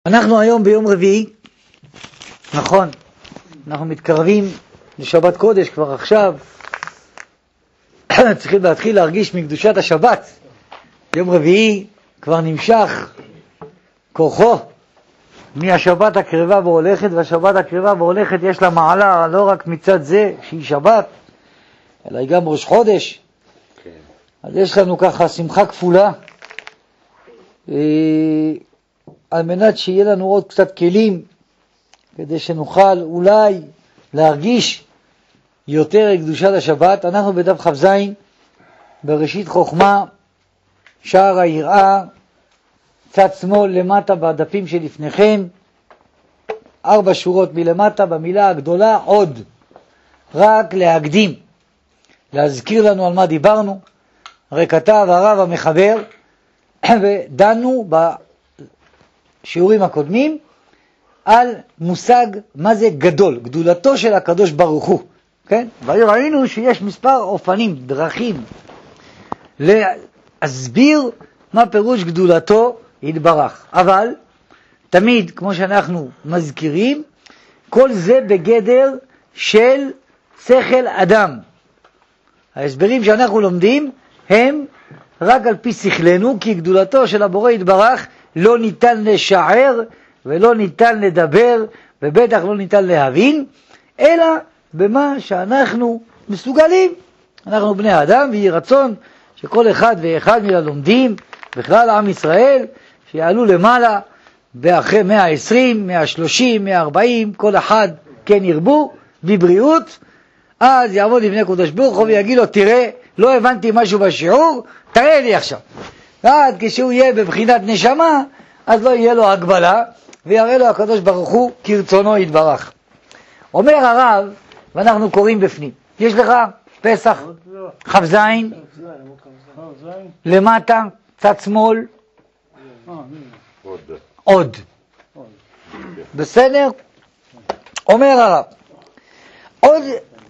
אנחנו היום ביום רביעי, נכון, אנחנו מתקרבים לשבת קודש כבר עכשיו, צריכים להתחיל להרגיש מקדושת השבת. יום רביעי כבר נמשך כוחו מהשבת הקרבה והולכת, והשבת הקרבה והולכת יש לה מעלה לא רק מצד זה שהיא שבת, אלא היא גם ראש חודש. אז יש לנו ככה שמחה כפולה, על מנת שיהיה לנו עוד קצת כלים, כדי שנוכל אולי להרגיש יותר קדושת השבת. אנחנו בדף כ"ז, בראשית חוכמה, שער היראה, צד שמאל למטה בדפים שלפניכם, 4 שורות מלמטה, במילה הגדולה עוד. רק להקדים, להזכיר לנו על מה דיברנו. הרי כתב הרב המחבר, ודנו בשיעורים הקודמים על מושג מה זה גדול, גדולתו של הקדוש ברוך הוא, כן? וראינו שיש מספר אופנים, דרכים להסביר מה פירוש גדולתו יתברך. אבל תמיד, כמו שאנחנו מזכירים, כל זה בגדר של שכל אדם. ההסברים שאנחנו לומדים הם רק על פי שכלנו, כי גדולתו של הבורא יתברך לא ניתן לשער ולא ניתן לדבר, ובטח לא ניתן להבין, אלא במה שאנחנו מסוגלים. אנחנו בני האדם, ויהי רצון שכל אחד ואחד מן הלומדים, בכלל עם ישראל, שיעלו למעלה באחרי 120, 130, 140, כל אחד כן ירבו, בבריאות. אז יעמוד לפני קדוש ברוך הוא ויגיד לו, תראה, לא הבנתי משהו בשיעור, תראה לי עכשיו. ועד כשהוא יהיה בבחינת נשמה, אז לא יהיה לו הגבלה, ויראה לו הקדוש ברוך הוא כרצונו יתברך. אומר הרב, ואנחנו קוראים בפנים, יש לך פסח כ"ז, למטה, צד שמאל, עוד. בסדר? אומר הרב, עוד,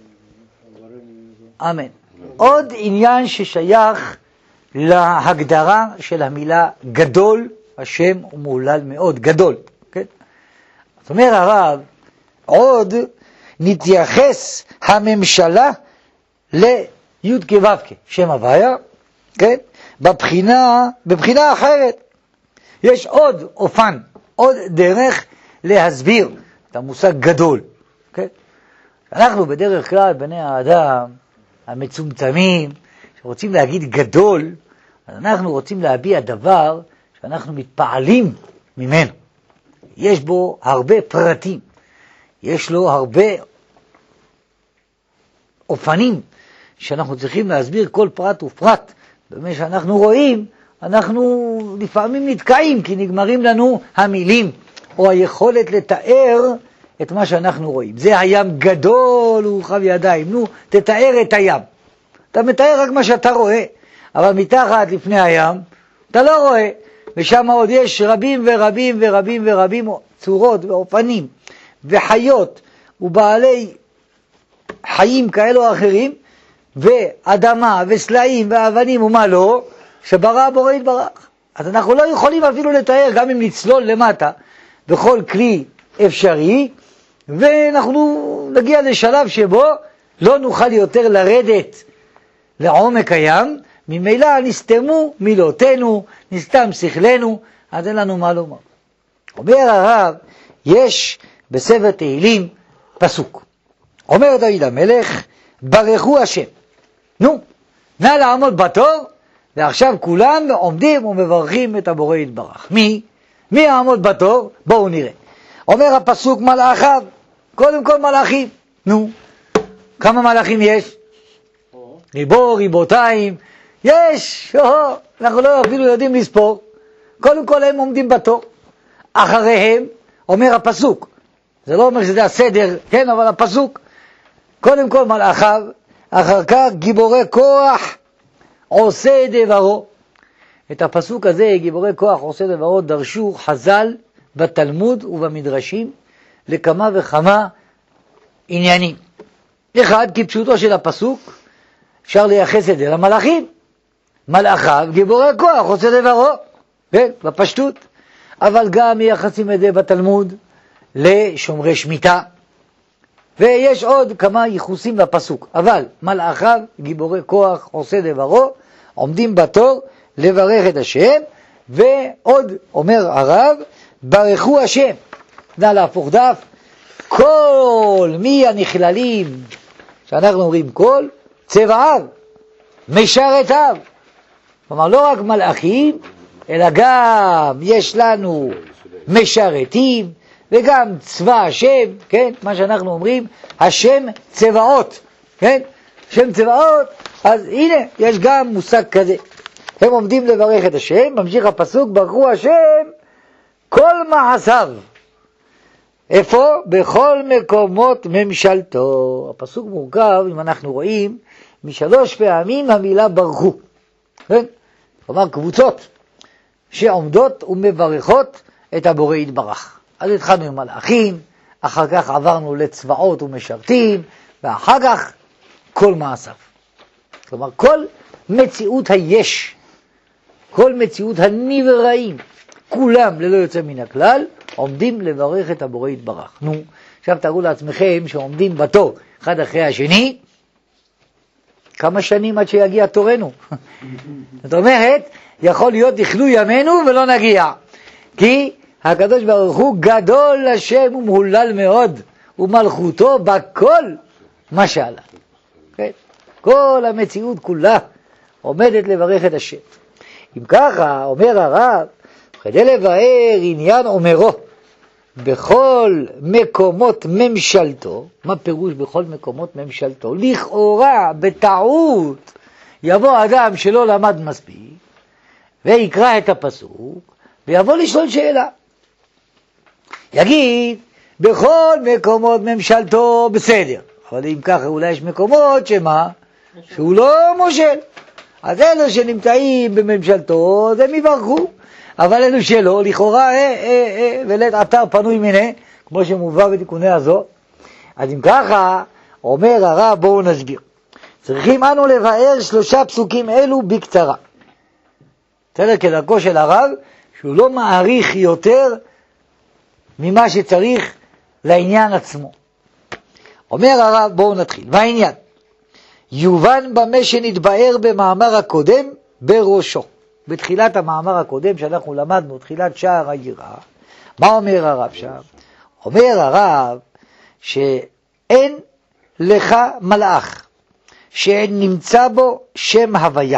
אמן. עוד עניין ששייך להגדרה של המילה גדול, השם הוא מהולל מאוד, גדול. כן? זאת אומרת הרב, עוד נתייחס הממשלה לי' כו' שם הוויה, כן? בבחינה אחרת. יש עוד אופן, עוד דרך להסביר את המושג גדול. כן? אנחנו בדרך כלל בני האדם המצומצמים, שרוצים להגיד גדול, אז אנחנו רוצים להביע דבר שאנחנו מתפעלים ממנו. יש בו הרבה פרטים, יש לו הרבה אופנים שאנחנו צריכים להסביר כל פרט ופרט. במה שאנחנו רואים, אנחנו לפעמים נתקעים, כי נגמרים לנו המילים, או היכולת לתאר את מה שאנחנו רואים. זה הים גדול, הוא רחב ידיים. נו, תתאר את הים. אתה מתאר רק מה שאתה רואה, אבל מתחת לפני הים, אתה לא רואה. ושם עוד יש רבים ורבים ורבים ורבים צורות ואופנים, וחיות, ובעלי חיים כאלו או אחרים, ואדמה וסלעים ואבנים ומה לא, שברא הבורא יתברך. אז אנחנו לא יכולים אפילו לתאר, גם אם נצלול למטה, בכל כלי אפשרי, ואנחנו נגיע לשלב שבו לא נוכל יותר לרדת לעומק הים, ממילא נסתמו מילותינו, נסתם שכלנו, אז אין לנו מה לומר. אומר הרב, יש בספר תהילים פסוק. אומר דוד המלך, ברכו השם. נו, נא לעמוד בתור, ועכשיו כולם עומדים ומברכים את הבורא יתברך. מי יעמוד בתור? בואו נראה. אומר הפסוק מלאכיו, קודם כל מלאכים. נו, כמה מלאכים יש? ריבותיים, יש, אנחנו לא אפילו יודעים לספור. קודם כל הם עומדים בתור. אחריהם, אומר הפסוק, זה לא אומר שזה הסדר, כן, אבל הפסוק, קודם כל מלאכיו, אחר כך גיבורי כוח, עושה דברו. את הפסוק הזה, גיבורי כוח, עושה דברו, דרשו חז"ל בתלמוד ובמדרשים לכמה וכמה עניינים. אחד, כפשוטו של הפסוק, אפשר לייחס את זה למלאכים. מלאכיו, גיבורי כוח, עושה דברו. כן, בפשטות. אבל גם מייחסים את זה בתלמוד לשומרי שמיטה, ויש עוד כמה ייחוסים לפסוק. אבל מלאכיו, גיבורי כוח, עושה דברו, עומדים בתור לברך את השם. ועוד אומר הרב, ברכו השם. נא להפוך דף. כל מי הנכללים, שאנחנו אומרים כל, צבעיו, משרתיו. כלומר, לא רק מלאכים, אלא גם יש לנו משרתים, וגם צבא השם, כן? מה שאנחנו אומרים, השם צבאות, כן? השם צבאות, אז הנה, יש גם מושג כזה. הם עומדים לברך את השם, ממשיך הפסוק, ברכו השם כל מעשיו. איפה? בכל מקומות ממשלתו. הפסוק מורכב, אם אנחנו רואים, משלוש פעמים המילה ברכו. כן? כלומר, קבוצות שעומדות ומברכות את הבורא יתברך. אז התחלנו עם מלאכים, אחר כך עברנו לצבאות ומשרתים, ואחר כך כל מעשיו. כלומר, כל מציאות היש, כל מציאות הנבראים, כולם ללא יוצא מן הכלל, עומדים לברך את הבורא יתברך. נו, עכשיו תראו לעצמכם שעומדים בתור אחד אחרי השני, כמה שנים עד שיגיע תורנו. זאת אומרת, יכול להיות יכלו ימינו ולא נגיע, כי הקדוש ברוך הוא גדול השם ומהולל מאוד, ומלכותו בכל משל. כן? כל המציאות כולה עומדת לברך את השם. אם ככה, אומר הרב, כדי לבאר עניין אומרו, בכל מקומות ממשלתו, מה פירוש בכל מקומות ממשלתו? לכאורה, בטעות, יבוא אדם שלא למד מספיק, ויקרא את הפסוק, ויבוא לשאול שאלה. יגיד, בכל מקומות ממשלתו בסדר, אבל אם ככה אולי יש מקומות שמה? שהוא לא מושל. אז אלו שנמצאים בממשלתו, זה מברכו. אבל אלו שלא, לכאורה, ולית אתר פנוי מיני, כמו שמובא בתיקוני הזו. אז אם ככה, אומר הרב, בואו נסביר. צריכים אנו לבאר 3 פסוקים אלו בקצרה. בסדר, כדרכו של הרב, שהוא לא מעריך יותר ממה שצריך לעניין עצמו. אומר הרב, בואו נתחיל. והעניין, יובן במה שנתבאר במאמר הקודם בראשו. בתחילת המאמר הקודם שאנחנו למדנו, תחילת שער היראה, מה אומר הרב שם? אומר הרב שאין לך מלאך שנמצא בו שם הוויה.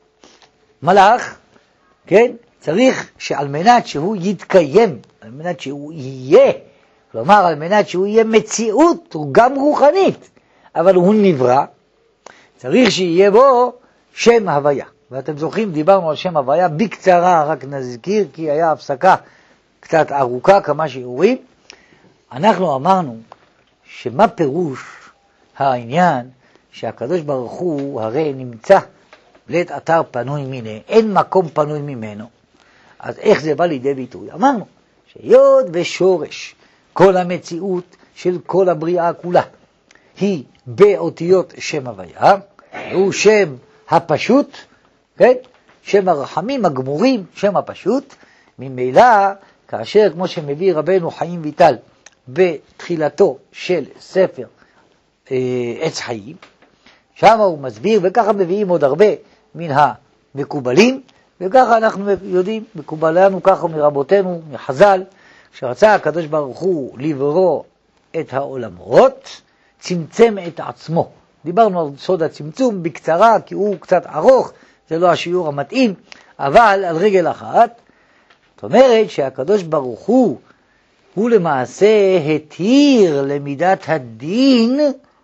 מלאך, כן? צריך שעל מנת שהוא יתקיים, על מנת שהוא יהיה, כלומר על מנת שהוא יהיה מציאות, הוא גם רוחנית, אבל הוא נברא, צריך שיהיה בו שם הוויה. ואתם זוכרים, דיברנו על שם הוויה בקצרה, רק נזכיר, כי היה הפסקה קצת ארוכה, כמה שיעורים. אנחנו אמרנו שמה פירוש העניין שהקדוש ברוך הוא הרי נמצא לית אתר פנוי מיני, אין מקום פנוי ממנו. אז איך זה בא לידי ביטוי? אמרנו שיוד ושורש כל המציאות של כל הבריאה כולה היא באותיות שם הוויה, הוא שם הפשוט, כן? שם הרחמים הגמורים, שם הפשוט. ממילא, כאשר כמו שמביא רבנו חיים ויטל בתחילתו של ספר עץ חיים, שם הוא מסביר, וככה מביאים עוד הרבה מן המקובלים, וככה אנחנו יודעים, מקובלנו ככה מרבותינו, מחז"ל, שרצה הקדוש ברוך הוא לברוא את העולמות, צמצם את עצמו. דיברנו על סוד הצמצום בקצרה, כי הוא קצת ארוך, זה לא השיעור המתאים, אבל על רגל אחת, זאת אומרת שהקדוש ברוך הוא למעשה התיר למידת הדין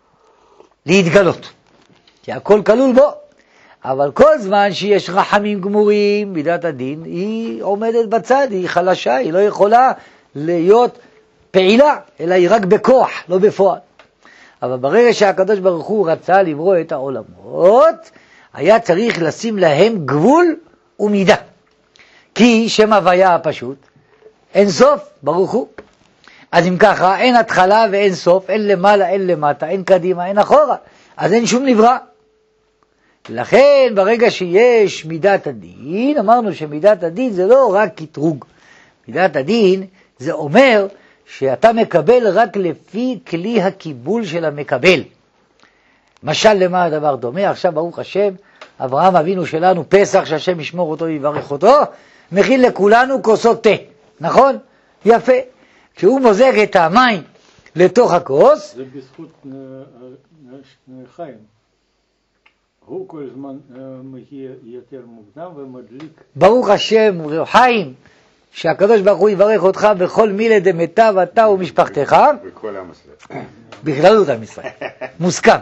להתגלות, כי הכל כלול בו. אבל כל זמן שיש רחמים גמורים, מידת הדין היא עומדת בצד, היא חלשה, היא לא יכולה להיות פעילה, אלא היא רק בכוח, לא בפועל. אבל ברגע שהקדוש ברוך הוא רצה לברוא את העולמות, היה צריך לשים להם גבול ומידה. כי שם הוויה הפשוט, אין סוף, ברוך הוא. אז אם ככה, אין התחלה ואין סוף, אין למעלה, אין למטה, אין קדימה, אין אחורה. אז אין שום נברא. לכן, ברגע שיש מידת הדין, אמרנו שמידת הדין זה לא רק קטרוג. מידת הדין זה אומר שאתה מקבל רק לפי כלי הקיבול של המקבל. משל למה הדבר דומה? עכשיו ברוך השם, אברהם אבינו שלנו, פסח שהשם ישמור אותו ויברך אותו, מכין לכולנו כוסות תה, נכון? יפה. כשהוא מוזג את המים לתוך הכוס, זה בזכות חיים. הוא כל הזמן מגיע יותר מוקדם ומדליק. ברוך השם, חיים, שהקדוש ברוך הוא יברך אותך בכל מילה דמיטב אתה ומשפחתך. בכל עם ישראל. בכללות עם ישראל. מוסכם.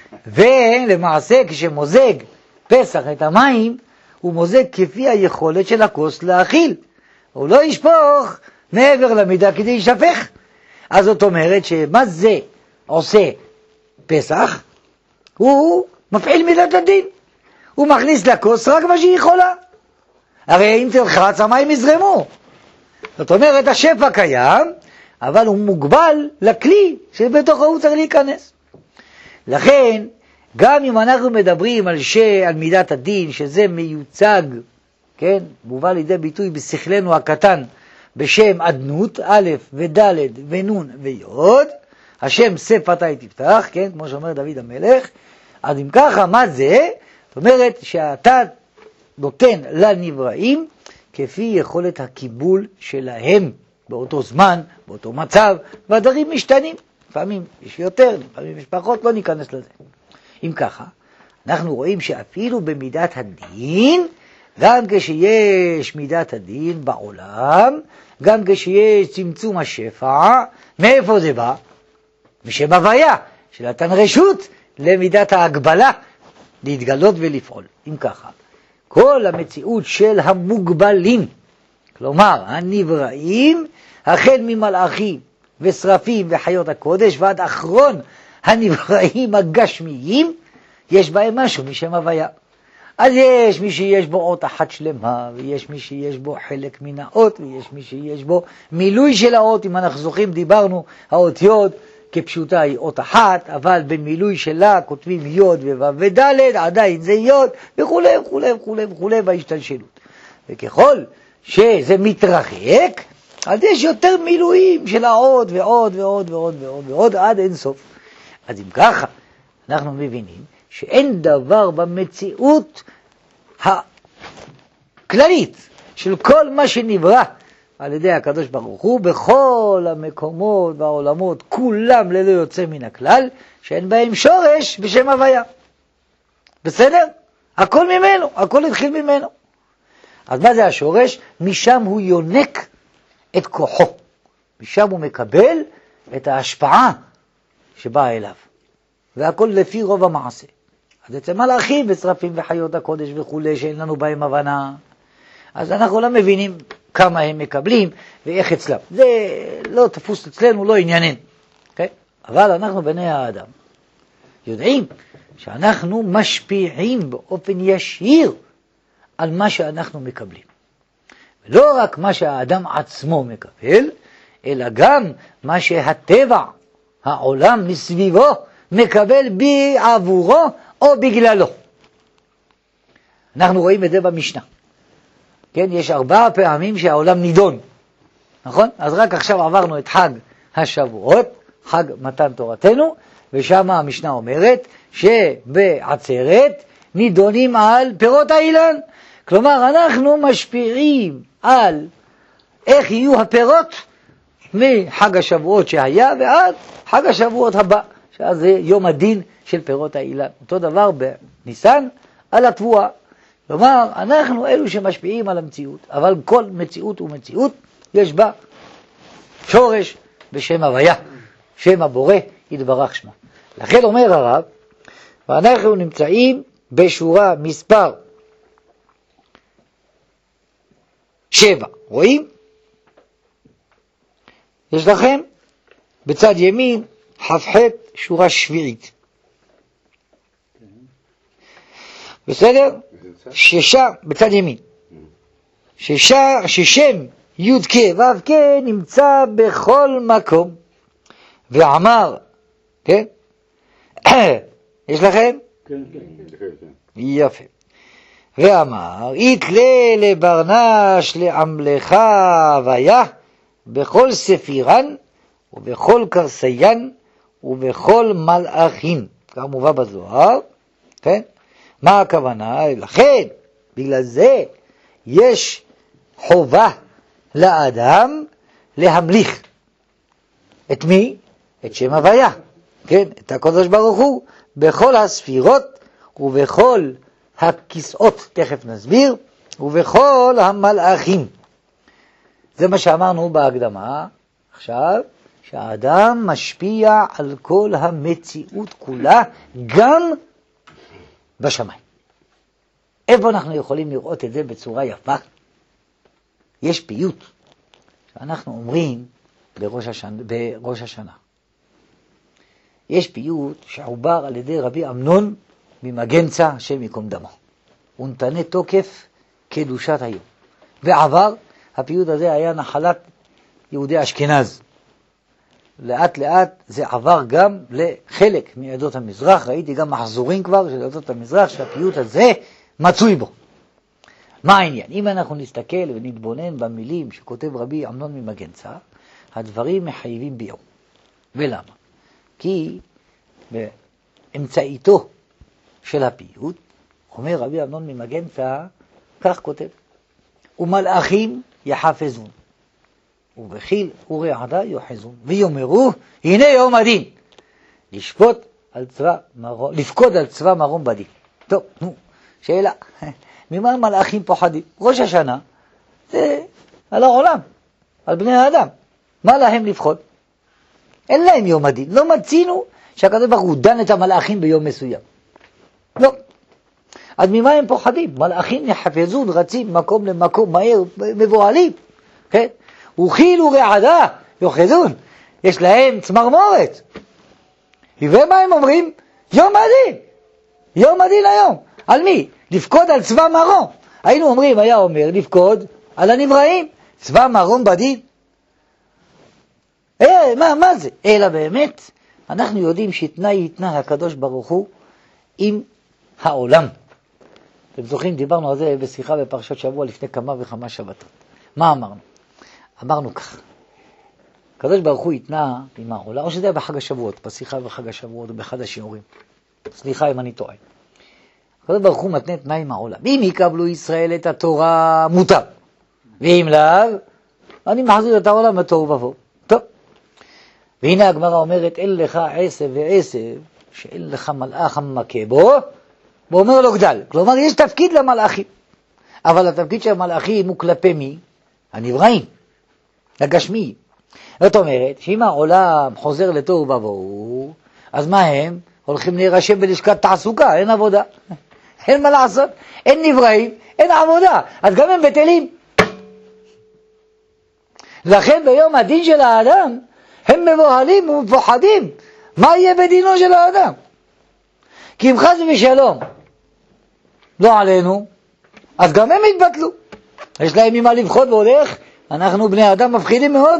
ולמעשה כשמוזג פסח את המים, הוא מוזג כפי היכולת של הכוס להאכיל. הוא לא ישפוך מעבר למידה כדי ישפך. אז זאת אומרת שמה זה עושה פסח? הוא מפעיל מידת הדין. הוא מכניס לכוס רק מה שהיא יכולה. הרי אם תלחץ המים יזרמו. זאת אומרת השפע קיים, אבל הוא מוגבל לכלי שבתוכו הוא צריך להיכנס. לכן גם אם אנחנו מדברים על מידת הדין, שזה מיוצג, כן, מובא לידי ביטוי בשכלנו הקטן, בשם אדנות, א' וד' ונון ויוד, השם שפתי תפתח, כן, כמו שאומר דוד המלך. אז אם ככה, מה זה? זאת אומרת שאתה נותן לנבראים כפי יכולת הקיבול שלהם באותו זמן, באותו מצב, והדברים משתנים. לפעמים יש יותר, לפעמים יש פחות, לא ניכנס לזה. אם ככה, אנחנו רואים שאפילו במידת הדין, גם כשיש מידת הדין בעולם, גם כשיש צמצום השפע, מאיפה זה בא? משם הוויה, שנתן רשות למידת ההגבלה, להתגלות ולפעול. אם ככה, כל המציאות של המוגבלים, כלומר הנבראים, החל ממלאכים ושרפים וחיות הקודש ועד אחרון הנבראים הגשמיים, יש בהם משהו משם הוויה. אז יש מי שיש בו אות אחת שלמה, ויש מי שיש בו חלק מן האות, ויש מי שיש בו מילוי של האות. אם אנחנו זוכרים, דיברנו, האות יוד כפשוטה היא אות אחת, אבל במילוי שלה כותבים יוד וו' וד', עדיין זה יוד, וכו' וכו' וכו' וכו' בהשתלשלות. וככל שזה מתרחק, אז יש יותר מילואים של האות ועוד ועוד ועוד ועוד ועוד עד אין סוף. אז אם ככה, אנחנו מבינים שאין דבר במציאות הכללית של כל מה שנברא על ידי הקדוש ברוך הוא, בכל המקומות והעולמות, כולם ללא יוצא מן הכלל, שאין בהם שורש בשם הוויה. בסדר? הכל ממנו, הכל התחיל ממנו. אז מה זה השורש? משם הוא יונק את כוחו. משם הוא מקבל את ההשפעה שבאה אליו. והכל לפי רוב המעשה. אז אצל מלאכים ושרפים וחיות הקודש וכו' שאין לנו בהם הבנה, אז אנחנו לא מבינים כמה הם מקבלים ואיך אצלם. זה לא תפוס אצלנו, לא עניינן. Okay? אבל אנחנו בני האדם יודעים שאנחנו משפיעים באופן ישיר על מה שאנחנו מקבלים. ולא רק מה שהאדם עצמו מקבל, אלא גם מה שהטבע, העולם מסביבו, מקבל בעבורו או בגללו. אנחנו רואים את זה במשנה. כן, יש 4 פעמים שהעולם נידון. נכון? אז רק עכשיו עברנו את חג השבועות, חג מתן תורתנו, ושם המשנה אומרת שבעצרת נידונים על פירות האילן. כלומר, אנחנו משפיעים על איך יהיו הפירות מחג השבועות שהיה ועד חג השבועות הבא, שאז זה יום הדין של פירות האילן. אותו דבר בניסן על התבואה. כלומר, אנחנו אלו שמשפיעים על המציאות, אבל כל מציאות ומציאות יש בה שורש בשם הוויה, שם הבורא יתברך שמו. לכן אומר הרב, ואנחנו נמצאים בשורה מספר 7. רואים? יש לכם בצד ימין ח"ח שורה שביעית. בסדר? בצד ימין. ששם י' כ' ו' כ' נמצא בכל מקום. ואמר, כן? יש לכם? כן. יפה. ואמר, יתלה לברנש לעמלך הוויה, בכל ספירן, ובכל קרסיין, ובכל מלאכין. כך מובא בזוהר, כן? מה הכוונה? לכן, בגלל זה, יש חובה לאדם להמליך. את מי? את שם הוויה, כן? את הקדוש ברוך הוא, בכל הספירות, ובכל הכיסאות, תכף נסביר, ובכל המלאכים. זה מה שאמרנו בהקדמה. עכשיו, שהאדם משפיע על כל המציאות כולה, גם בשמיים. איפה אנחנו יכולים לראות את זה בצורה יפה? יש פיוט שאנחנו אומרים בראש השנה. יש פיוט שעובר על ידי רבי אמנון ממגנצה, השם ייקום דמו. הוא נתנה תוקף קדושת היום. ועבר, הפיוט הזה היה נחלת יהודי אשכנז. לאט לאט זה עבר גם לחלק מעדות המזרח. ראיתי גם מחזורים כבר של עדות המזרח שהפיוט הזה מצוי בו. מה העניין? אם אנחנו נסתכל ונתבונן במילים שכותב רבי אמנון ממגנצה, הדברים מחייבים ביום. ולמה? כי באמצעיתו של הפיוט, אומר רבי אמנון ממגנצה, כך כותב, ומלאכים יחפזון, ובחיל ורעדה יוחזון, ויאמרו, הנה יום הדין, לפקוד על צבא מרום בדין. טוב, שאלה, ממה מלאכים פוחדים? ראש השנה זה על העולם, על בני האדם. מה להם לפחוד? אין להם יום הדין. לא מצינו שהקדוש ברוך הוא דן את המלאכים ביום מסוים. לא. אז ממה הם פוחדים? מלאכים יחפזון, רצים מקום למקום, מהר, מבועלים. כן? וחיל ורעדה יוחזון. יש להם צמרמורת. ומה הם אומרים? יום הדין. יום הדין היום. על מי? לפקוד על צבא מרום. היינו אומרים, היה אומר, לפקוד על הנבראים. צבא מרום בדין. מה זה? אלא באמת, אנחנו יודעים יתנה הקדוש ברוך הוא עם העולם. אתם זוכרים, דיברנו על זה בשיחה בפרשת שבוע לפני כמה וכמה שבתות. מה אמרנו? אמרנו כך, הקדוש ברוך הוא יתנה עם העולם, או שזה היה בחג השבועות, בשיחה בחג השבועות או באחד השיעורים. סליחה אם אני טועה. הקדוש ברוך הוא מתנה תנאי עם העולם. אם יקבלו ישראל את התורה מותר, ואם לאו, אני מחזיר את העולם בתוהו ובוהו. טוב. והנה הגמרא אומרת, אין לך עשב ועשב, שאין לך מלאך המכה בו, ואומר לו גדל. כלומר, יש תפקיד למלאכים. אבל התפקיד של המלאכים הוא כלפי מי? הנבראים, הגשמיים. זאת אומרת, שאם העולם חוזר לתוהו ובוהו, אז מה הם? הולכים להירשם בלשכת תעסוקה, אין עבודה. אין מה לעשות, אין נבראים, אין עבודה. אז גם הם בטלים. לכן ביום הדין של האדם, הם מבוהלים ומפוחדים. מה יהיה בדינו של האדם? כי אם חס ושלום לא עלינו, אז גם הם יתבטלו. יש להם ממה לפחוד ועוד איך. אנחנו בני אדם מפחידים מאוד.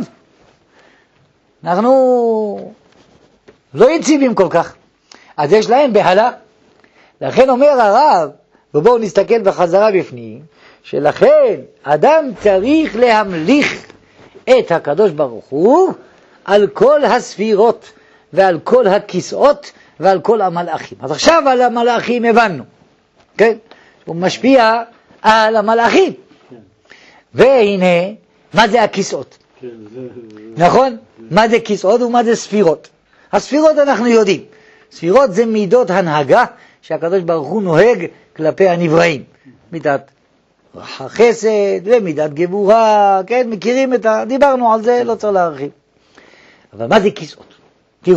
אנחנו לא יציבים כל כך. אז יש להם בהלה. לכן אומר הרב, ובואו נסתכל בחזרה בפנים, שלכן אדם צריך להמליך את הקדוש ברוך הוא על כל הספירות ועל כל הכיסאות ועל כל המלאכים. אז עכשיו על המלאכים הבנו, כן? הוא משפיע על המלאכים. והנה, מה זה הכיסאות? נכון? מה זה כיסאות ומה זה ספירות? הספירות אנחנו יודעים. ספירות זה מידות הנהגה שהקדוש ברוך הוא נוהג כלפי הנבראים. מידת חסד ומידת גבורה, כן? מכירים דיברנו על זה, לא צריך להרחיב. אבל מה זה כיסאות? תראו.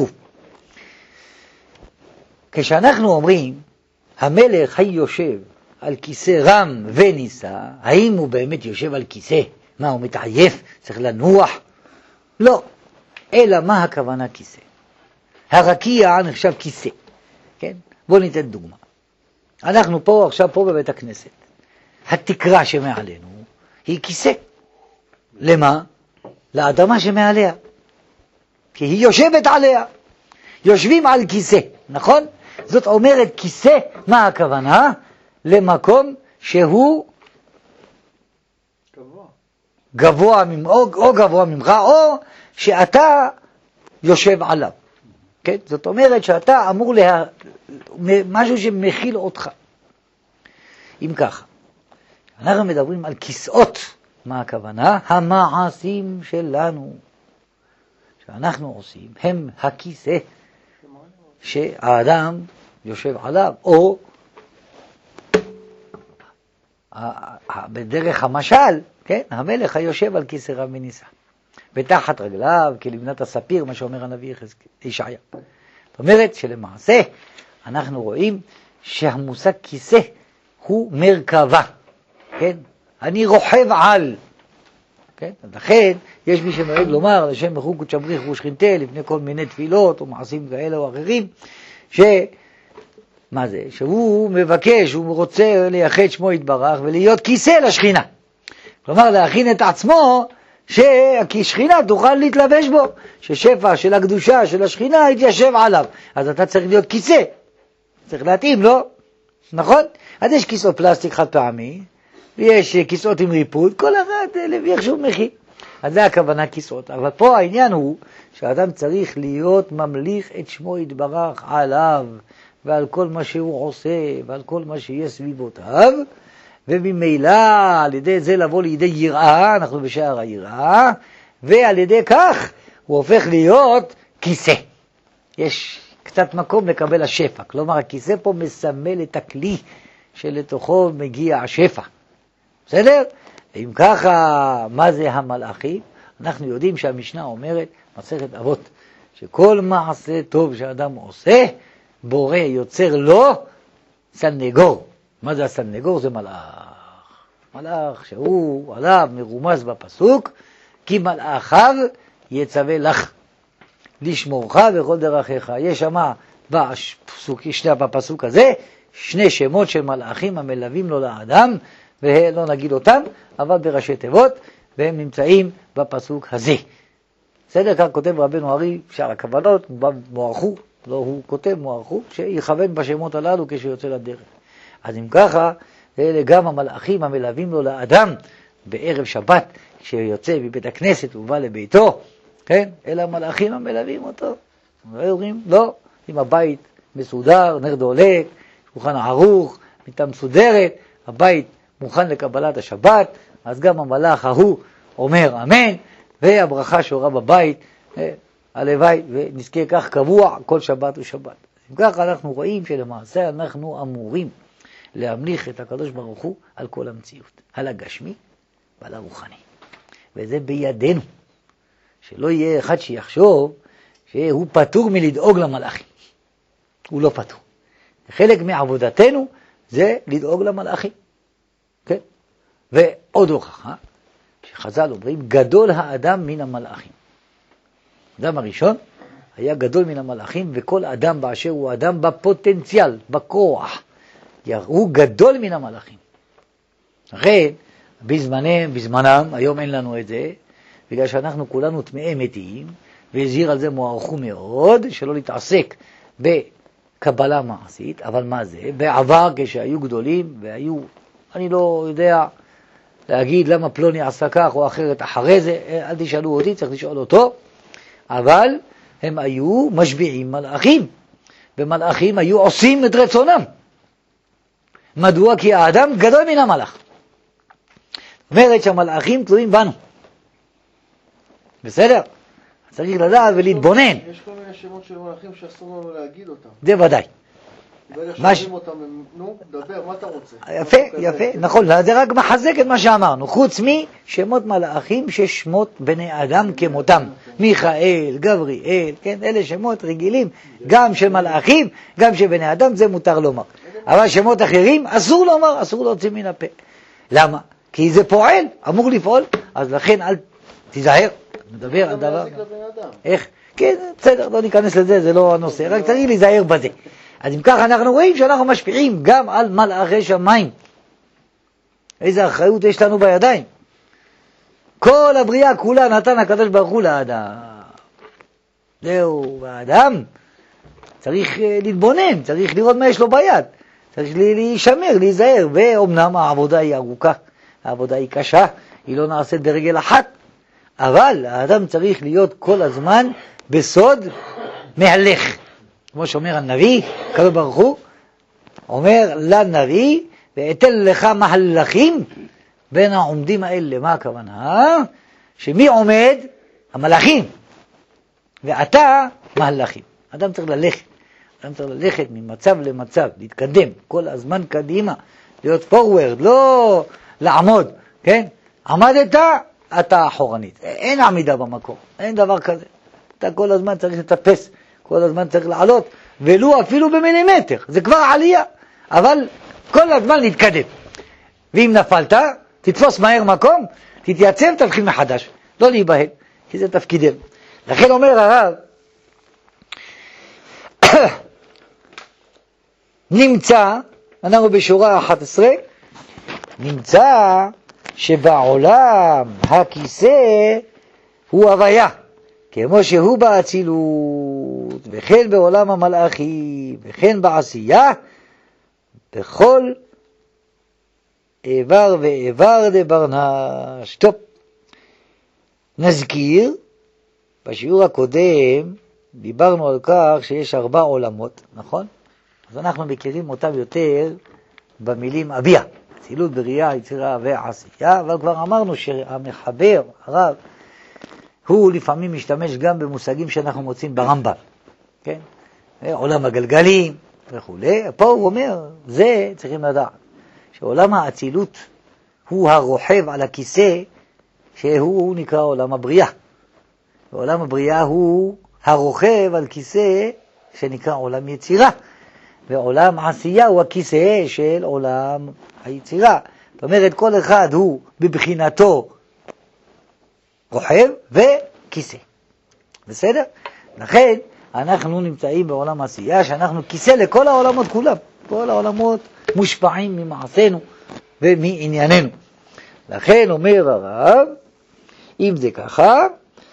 כשאנחנו אומרים, המלך היושב על כיסא רם ונישא, האם הוא באמת יושב על כיסא? מה, הוא מתעייף? צריך לנוח? לא. אלא מה הכוונה כיסא? הרקיע נחשב כיסא. כן? בואו ניתן דוגמה. אנחנו עכשיו פה בבית הכנסת. התקרה שמעלינו היא כיסא. למה? לאדמה שמעליה. כי היא יושבת עליה. יושבים על כיסא, נכון? זאת אומרת כיסא, מה הכוונה? למקום שהוא גבוה. או גבוה ממך, או שאתה יושב עליו. כן? זאת אומרת שאתה אמור משהו שמכיל אותך. אם ככה, אנחנו מדברים על כיסאות. מה הכוונה? המעשים שלנו שאנחנו עושים הם הכיסא שהאדם יושב עליו, או בדרך המשל, כן? המלך היושב על כיסא רם ונישא, ותחת רגליו כלבנת הספיר, מה שאומר הנביא ישעיה. זאת אומרת שלמעשה אנחנו רואים שהמושג כיסא הוא מרכבה, כן? אני רוכב על, כן? לכן יש מי שנוהג לומר לשם מחוק ותשבריך ושכינתה לפני כל מיני תפילות או מעשים כאלה או אחרים, מה זה? שהוא מבקש, הוא רוצה לייחד שמו יתברך ולהיות כיסא לשכינה. כלומר להכין את עצמו שהשכינה תוכל להתלבש בו, ששפע של הקדושה של השכינה יתיישב עליו. אז אתה צריך להיות כיסא, צריך להתאים, לא? נכון? אז יש כיסאות פלסטיק חד פעמי, ויש כיסאות עם ריפוד, כל אחד לפי איך שהוא מכין. אז זה הכוונה כיסאות. אבל פה העניין הוא שהאדם צריך להיות ממליך את שמו יתברך עליו, ועל כל מה שהוא עושה, ועל כל מה שיהיה סביבותיו, וממילא על ידי זה לבוא לידי יראה, אנחנו בשער היראה, ועל ידי כך הוא הופך להיות כיסא. יש קצת מקום לקבל השפע, כלומר הכיסא פה מסמל את הכלי שלתוכו מגיע השפע. בסדר? אם ככה, מה זה המלאכים? אנחנו יודעים שהמשנה אומרת, מסכת אבות, שכל מעשה טוב שאדם עושה, בורא יוצר לו סנגור. מה זה הסנגור? זה מלאך. מלאך שהוא עליו מרומז בפסוק, כי מלאכיו יצווה לך לשמורך בכל דרכיך. יש שמה בפסוק הזה שני שמות של מלאכים המלווים לו לאדם, ולא נגיד אותם, אבל בראשי תיבות, והם נמצאים בפסוק הזה. בסדר? כך כותב רבנו ארי, שאר הכוונות מוערכו, לא הוא כותב מוערכו, שיכוון בשמות הללו כשיוצא לדרך. אז אם ככה, אלה גם המלאכים המלווים לו לאדם בערב שבת, כשיוצא מבית הכנסת ובא לביתו, כן? אלה המלאכים המלווים אותו. אומרים, לא, אם הבית מסודר, נר דולק, שולחן ערוך, מיטה מסודרת, הבית מוכן לקבלת השבת, אז גם המלאך ההוא אומר אמן, והברכה שהורה בבית, הלוואי ונזכה כך קבוע כל שבת ושבת. אם כך אנחנו רואים שלמעשה אנחנו אמורים להמליך את הקדוש ברוך הוא על כל המציאות, על הגשמי ועל הרוחני. וזה בידינו, שלא יהיה אחד שיחשוב שהוא פטור מלדאוג למלאכים. הוא לא פטור. חלק מעבודתנו זה לדאוג למלאכים. כן? ועוד הוכחה, שחז"ל אומרים, גדול האדם מן המלאכים. האדם הראשון היה גדול מן המלאכים, וכל אדם באשר הוא אדם בפוטנציאל, בכוח, הוא גדול מן המלאכים. לכן, בזמנם, היום אין לנו את זה, בגלל שאנחנו כולנו טמאי מתים, והזהיר על זה מוערכו מאוד, שלא להתעסק בקבלה מעשית, אבל מה זה? בעבר כשהיו גדולים, והיו, אני לא יודע להגיד למה פלוני עשה כך או אחרת אחרי זה, אל תשאלו אותי, צריך לשאול אותו, אבל הם היו משביעים מלאכים, ומלאכים היו עושים את רצונם. מדוע? כי האדם גדול מן המלאך. זאת אומרת שהמלאכים תלויים בנו. בסדר? צריך לדעת ולהתבונן. יש כל מיני שמות של מלאכים שאסור לנו להגיד אותם. זה ודאי. ברגע שומעים אותם, נו, דבר, מה אתה רוצה? יפה, יפה, נכון, זה רק מחזק את מה שאמרנו. חוץ משמות מלאכים ששמות בני אדם כמותם. מיכאל, גבריאל, כן, אלה שמות רגילים, גם של מלאכים, גם של בני אדם, זה מותר לומר. אבל שמות אחרים אסור לומר, אסור להוציא מן הפה. למה? כי זה פועל, אמור לפעול, אז לכן אל תיזהר. מדבר על דבר. איך? כן, בסדר, לא ניכנס לזה, זה לא הנושא, רק צריך להיזהר בזה. אז אם כך אנחנו רואים שאנחנו משפיעים גם על מלאכי שמיים. איזה אחריות יש לנו בידיים. כל הבריאה כולה נתן הקדוש ברוך הוא לאדם. זהו, האדם צריך להתבונן, צריך לראות מה יש לו ביד. צריך להישמר, להיזהר, ואומנם העבודה היא ארוכה, העבודה היא קשה, היא לא נעשית ברגל אחת, אבל האדם צריך להיות כל הזמן בסוד מהלך. כמו שאומר הנביא, הקדוש ברוך הוא, אומר לנביא, ואתן לך מהלכים בין העומדים האלה. מה הכוונה? שמי עומד? המלאכים. ואתה מהלכים. אדם צריך ללכת. אדם צריך ללכת ממצב למצב, להתקדם כל הזמן קדימה, להיות פורוורד, לא לעמוד, כן? עמדת, אתה אחורנית. אין עמידה במקום, אין דבר כזה. אתה כל הזמן צריך לטפס, כל הזמן צריך לעלות, ולו אפילו במילימטר, זה כבר עלייה, אבל כל הזמן להתקדם. ואם נפלת, תתפוס מהר מקום, תתייצב, תתחיל מחדש, לא להיבהל, כי זה תפקידם. לכן אומר הרב, נמצא, אנחנו בשורה 11, נמצא שבעולם הכיסא הוא הוויה, כמו שהוא באצילות, וכן בעולם המלאכי, וכן בעשייה, בכל איבר ואיבר דברנש. טוב, נזכיר, בשיעור הקודם דיברנו על כך שיש 4 עולמות, נכון? אז אנחנו מכירים אותם יותר במילים אביה, אצילות, בריאה, יצירה ועשייה, אבל כבר אמרנו שהמחבר, הרב, הוא לפעמים משתמש גם במושגים שאנחנו מוצאים ברמב"ם, כן? עולם הגלגלים וכו'. פה הוא אומר, זה צריכים לדעת, שעולם האצילות הוא הרוחב על הכיסא, שהוא נקרא עולם הבריאה. ועולם הבריאה הוא הרוחב על כיסא שנקרא עולם יצירה. ועולם עשייה הוא הכיסא של עולם היצירה. זאת אומרת, כל אחד הוא בבחינתו רוחב וכיסא. בסדר? לכן אנחנו נמצאים בעולם עשייה, שאנחנו כיסא לכל העולמות כולם. כל העולמות מושפעים ממעשינו ומענייננו. לכן אומר הרב, אם זה ככה,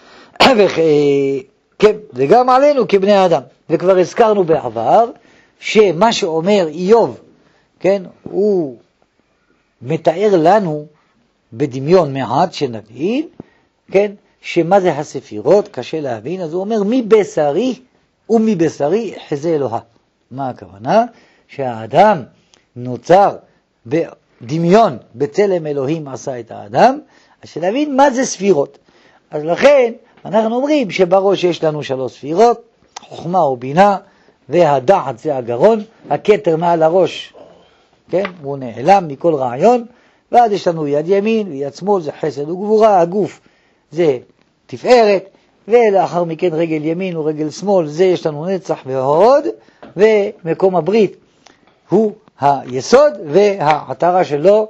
כן, זה גם עלינו כבני אדם. וכבר הזכרנו בעבר, שמה שאומר איוב, כן, הוא מתאר לנו בדמיון מעט שנבין, כן, שמה זה הספירות, קשה להבין, אז הוא אומר, מבשרי ומבשרי חזה אלוה. מה הכוונה? שהאדם נוצר בדמיון, בצלם אלוהים עשה את האדם, אז שנבין מה זה ספירות. אז לכן אנחנו אומרים שבראש יש לנו 3 ספירות, חוכמה ובינה, והדעת זה הגרון, הכתר מעל הראש, כן? הוא נעלם מכל רעיון, ואז יש לנו יד ימין ויד שמאל, זה חסד וגבורה, הגוף זה תפארת, ולאחר מכן רגל ימין ורגל שמאל, זה יש לנו נצח והוד, ומקום הברית הוא היסוד, והעטרה שלו,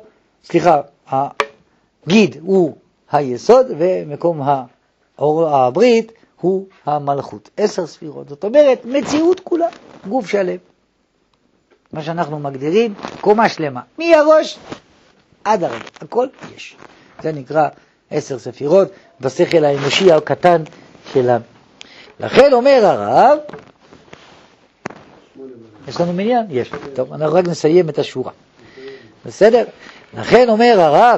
הגיד הוא היסוד, ומקום הברית הוא המלכות. 10 ספירות, זאת אומרת מציאות כולה, גוף שלם. מה שאנחנו מגדירים קומה שלמה, מהראש עד הרגל, הכל יש. זה נקרא 10 ספירות בשכל האנושי הקטן שלנו. לכן אומר הרב, יש לנו מניין? יש. טוב, אנחנו רק נסיים את השורה. בסדר? לכן אומר הרב,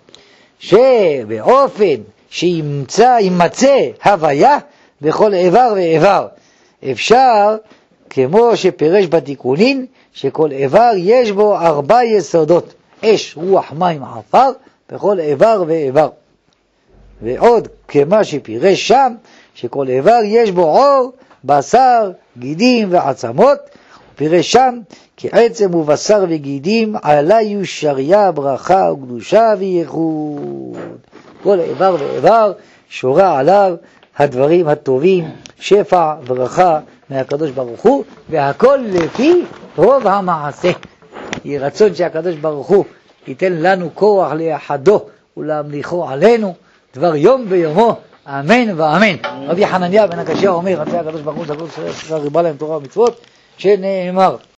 שבאופן שימצא הוויה בכל איבר ואיבר, אפשר, כמו שפרש בתיקונין, שכל איבר יש בו 4 יסודות, אש, רוח, מים, עפר, בכל איבר ואיבר. ועוד כמה שפירש שם, שכל איבר יש בו עור, בשר, גידים ועצמות, פירש שם כי עצם ובשר וגידים עליו שריה, ברכה וקדושה וייחוד. כל איבר ואיבר שורה עליו הדברים הטובים, שפע ברכה מהקדוש ברוך הוא, והכל לפי רוב המעשה. יהי רצון שהקדוש ברוך הוא ייתן לנו כוח ליחדו ולהמליכו עלינו דבר יום ביומו, אמן ואמן. רבי חנניה בן הקשיא אומר, רצה הקדוש ברוך הוא, ריבה להם תורה ומצוות, שנאמר